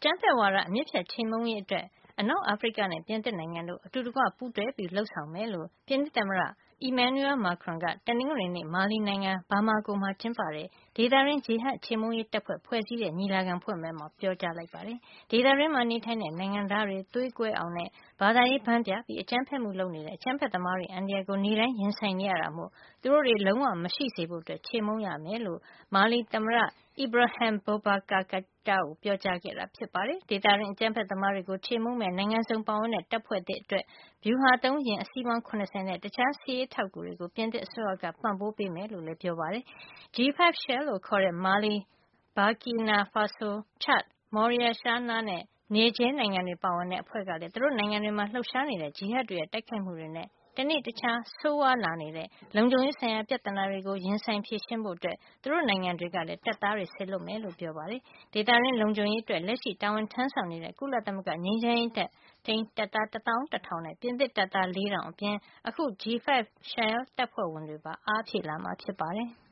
ကြမ်းဖက်ဝါဒအမြစ်ဖြတ်ချေမှုန်းရေးအတွက်အနောက်အာဖရိကနဲ့ပြင်သစ်နိုင်ငံတို့အတူတကွပူးတွဲလုပ်ဆောင်မယ်လို့ပြင်သစ်သမ္မတ Emmanuel Macron ကတနင်္ဂနွေနေ့မာလီနိုင်ငံဘာမာကိုမှာကျင်းပတဲ့ဒေသတွင်းဂျီဟတ်ချေမှုန်းရေးတပ်ဖွဲ့ဖွဲ့စည်းတဲ့ညီလာခံဖွင့်ပွဲမှာပြောကြားလိုက်ပါတယ်။ဒေသတွင်းမှာနေထိုင်တဲ့နိုင်ငံသားတွေသွေးကွဲအောင်နဲ့ဘာသာရေးဘန်းပြပြီးအကြမ်းဖက်မှုလုပ်နေတဲ့အကြမ်းဖက်သမားတွေအန္တရာယ်ကိုနေ့တိုင်းရင်ဆိုင်နေရတာမို့သူတို့တွေလုံးဝမရှိစေဖို့ချေမှုန်းရမယ်လို့မာလီသမ္မတIbrahim Boubacar Keïta ကိုပြောကြားခဲ့တာဖြစ်ပါတယ်။ဒေသတွင်းအကြမ်းဖက်သမားတွေကိုချေမှုန်းမဲ့နိုင်ငံစုံပါဝင်တဲ့တပ်ဖွဲ့သစ်အတွက်ဗျူဟာသုံးယာဉ်အစီးပေါင်း70နဲ့တခြားစစ်ရေးထောက်ကူတွေကိုပြင်သစ်အစိုးရကပံ့ပိုးပေးမယ်လို့လည်းပြောပါတယ်။ G5 Sahel လို့ခေါ်တဲ့မာလီ၊ Burkina Faso, Chad, Mauritania နဲ့ Niger နိုင်ငံတွေပါဝင်တဲ့အဖွဲ့ကလည်းသူတို့နိုင်ငံတွေမှာလှုပ်ရှားနေတဲ့ဂျီဟတ်တွေရဲ့တိုက်ခိုက်မှုတွေနဲ့တနေ့တခြားဆိုးဝါးလာနေတဲ့လုံခြုံရေးဆိုင်ရာပြဿနာတွေကိုရင်ဆိုင်ဖြေရှင်းဖို့သူတို့နိုင်ငံတွေကလည်းတပ်သားတွေစေလွှတ်မယ်လို့ပြောပါတယ်။ဒေသတွင်းလုံခြုံရေးအတွက်လက်ရှိတာဝန်ထမ်းဆောင်နေတဲ့ကုလသမဂ္ဂငြိမ်းချမ်းရေးထိန်းတပ်သား11,000နဲ့ပြင်သစ်တပ်သား4,000အပြင်အခု G5 Sahel တပ်ဖွဲ့ဝင်တွေပါအားဖြည့်လာမှာဖြစ်ပါတယ်။